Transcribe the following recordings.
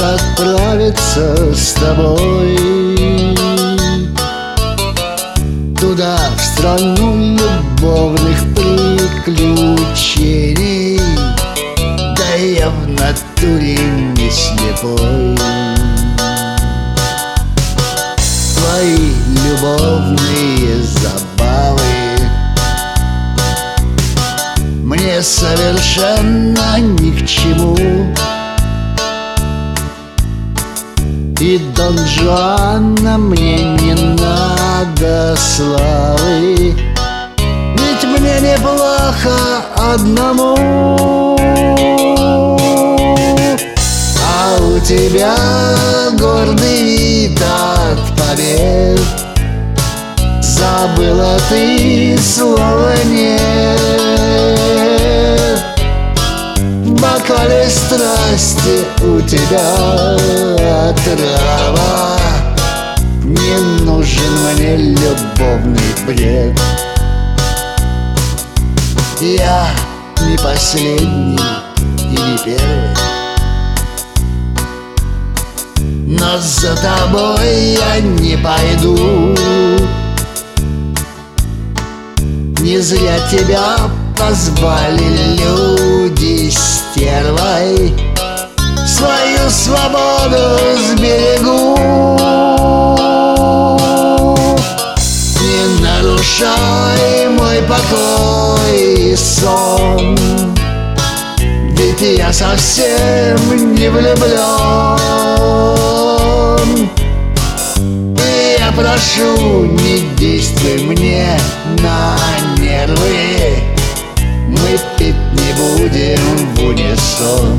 отправиться с тобой туда, в страну любовных приключений. Да я в натуре не слепой. Твои любовные забавы мне совершенно ни к чему. И Дон Жуана мне не надо славы, ведь мне неплохо одному. А у тебя гордый вид от побед, забыла ты слова «нет». В бокале страсти у тебя отрава, не нужен мне любовный бред. Я не последний и не первый, но за тобой я не пойду. Не зря тебя позвали люди стервой, свою свободу сберегу. Не нарушай мой покой и сон, ведь я совсем не влюблен. И я прошу, не действуй мне на нервы, мы пить не будем в унисон.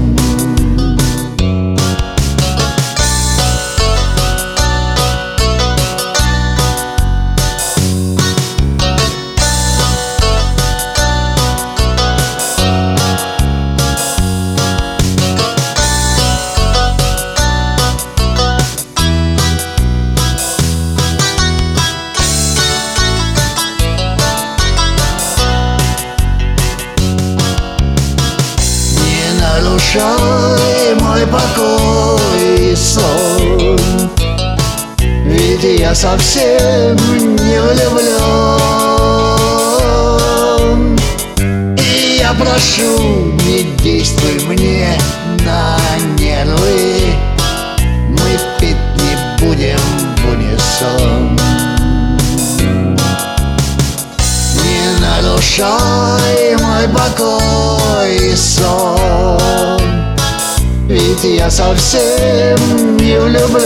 Нарушай мой покой и сон, ведь я совсем не влюблен. И я прошу, не действуй мне на нервы, мы пить не будем в унисон. Не нарушай мой покой и сон, ведь я совсем не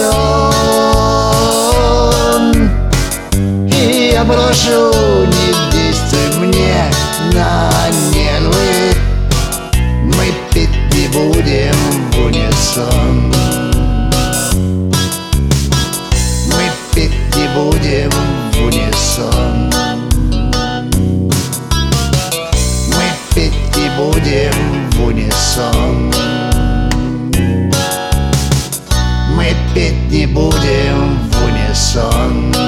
влюблен. И я прошу, не действуй мне на нервы, мы пить не будем в унисон. Мы пить не будем в унисон. Мы пить не будем в унисон. Мы пить не будем в унисон.